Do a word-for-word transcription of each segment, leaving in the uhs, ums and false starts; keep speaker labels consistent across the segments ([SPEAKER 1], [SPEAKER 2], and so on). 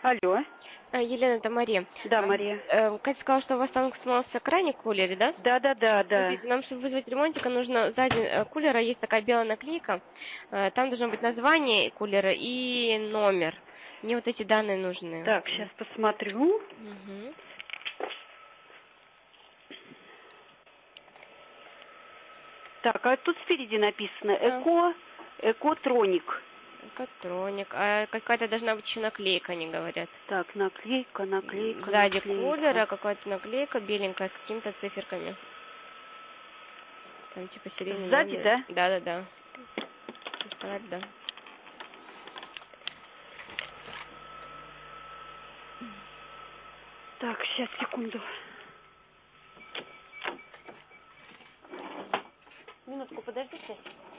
[SPEAKER 1] Алло.
[SPEAKER 2] А, Елена, это Мария.
[SPEAKER 1] Да,
[SPEAKER 2] А,
[SPEAKER 1] Мария.
[SPEAKER 2] э, Катя сказала, что у вас там сломался краник в кулере, да?
[SPEAKER 1] Да, да, да, да.
[SPEAKER 2] Смотрите, нам, чтобы вызвать ремонтика, нужно сзади э, кулера есть такая белая наклейка. Э, Там должно быть название кулера и номер. Мне вот эти данные нужны.
[SPEAKER 1] Так, сейчас посмотрю.
[SPEAKER 2] Мгм.
[SPEAKER 1] Так, а тут спереди написано
[SPEAKER 2] Да.
[SPEAKER 1] Эко, Экотроник.
[SPEAKER 2] Экотроник. А какая-то должна быть еще наклейка, они говорят.
[SPEAKER 1] Так, наклейка, наклейка,
[SPEAKER 2] Сзади
[SPEAKER 1] наклейка.
[SPEAKER 2] кулера какая-то наклейка беленькая с какими-то циферками. Там типа серийный
[SPEAKER 1] Сзади,
[SPEAKER 2] номер.
[SPEAKER 1] да?
[SPEAKER 2] Да-да-да. Сказать, да.
[SPEAKER 1] Так, сейчас, секунду. Минутку, подождите.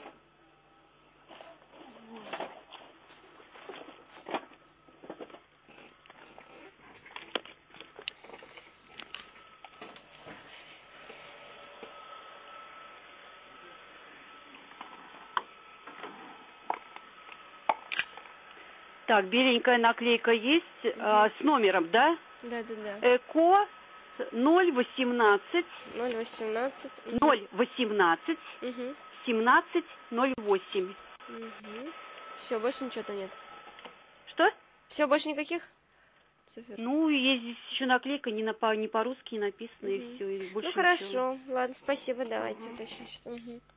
[SPEAKER 1] Так, беленькая наклейка есть, угу. а, с номером, да?
[SPEAKER 2] Да-да-да.
[SPEAKER 1] Эко ноль восемнадцать.
[SPEAKER 2] ноль восемнадцать.
[SPEAKER 1] ноль восемнадцать.
[SPEAKER 2] Угу.
[SPEAKER 1] семнадцать ноль восемь.
[SPEAKER 2] Угу. Все, больше ничего-то нет.
[SPEAKER 1] Что?
[SPEAKER 2] Все, больше никаких цифр?
[SPEAKER 1] Ну, есть здесь еще наклейка, не, на, по, не по-русски написано,
[SPEAKER 2] Угу.
[SPEAKER 1] и все. И больше
[SPEAKER 2] Ну, хорошо.
[SPEAKER 1] ничего.
[SPEAKER 2] Ладно, спасибо, давайте
[SPEAKER 1] Угу.
[SPEAKER 2] уточню сейчас. Угу.